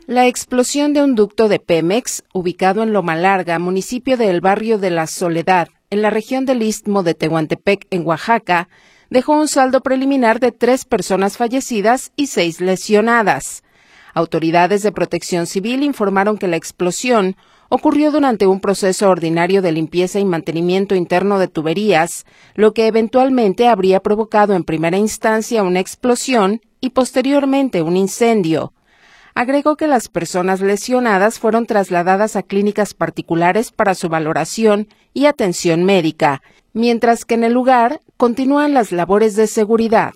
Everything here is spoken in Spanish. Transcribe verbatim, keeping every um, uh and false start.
La explosión de un ducto de Pemex, ubicado en Loma Larga, municipio del barrio de La Soledad, en la región del Istmo de Tehuantepec, en Oaxaca, dejó un saldo preliminar de tres personas fallecidas y seis lesionadas. Autoridades de Protección Civil informaron que la explosión ocurrió durante un proceso ordinario de limpieza y mantenimiento interno de tuberías, lo que eventualmente habría provocado en primera instancia una explosión y posteriormente un incendio. Agregó que las personas lesionadas fueron trasladadas a clínicas particulares para su valoración y atención médica, mientras que en el lugar continúan las labores de seguridad.